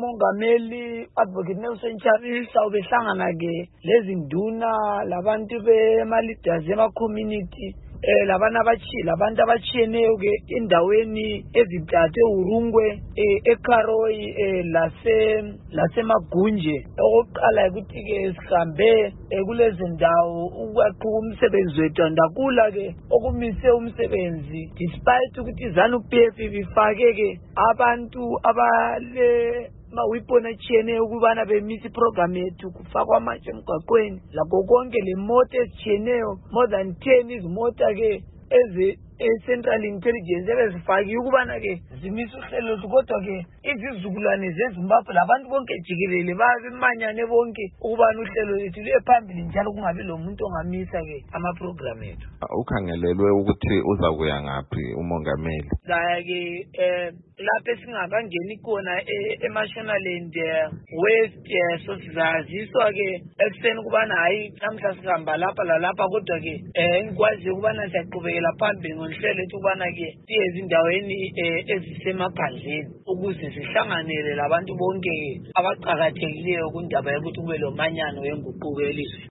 umongameli Advocate Nelson Chamisa ubehlangana ke lezi nduna labantu bema-leaders ema-community labantu abatshiyeneyo ke indaweni ezintathu eHurungwe, eKaroyi lasemagunje. Okokuqala ukuthi ke sihambe kulezi ndawo ukwaqhuba umsebenzi wethu ndakula ke okumise umsebenzi despite ukuthi ZANU-PF bifake ke abantu abale mawipona atshiyeneyo ukubana bemisa iprogram yethu kufakwa amatshe emgwaqweni lakho konke le moto ezitshiyeneyo more than 10 izimota ke Central Intelligence ebezifakiwe ukubana ke zimisa uhlelo kodwa ke izizukulwane zeZimbabwe labantu bonke jikelele babemanyane bonke ukubana uhlelo lethu lephambili njalo kungabi lo muntu ongamisa ke amaprogram ethu. Ukhangelelwe ukuthi uzakuya ngaphi umongameli? Ke lapho esingakangeni khona eMashonaland West so sizaziswa ke ekuseni kubana hayi namhla sihamba lapha lalapha kodwa ke ngikwazi ukubana siyaqhubekela phambili ngonhlelo lethu kubana ke siye ezindaweni ezisemaphandleni ukuze sihlanganele labantu bonke abaqhakathekileyo kundaba yokuthi kube lo manyano wenguquko elizweni.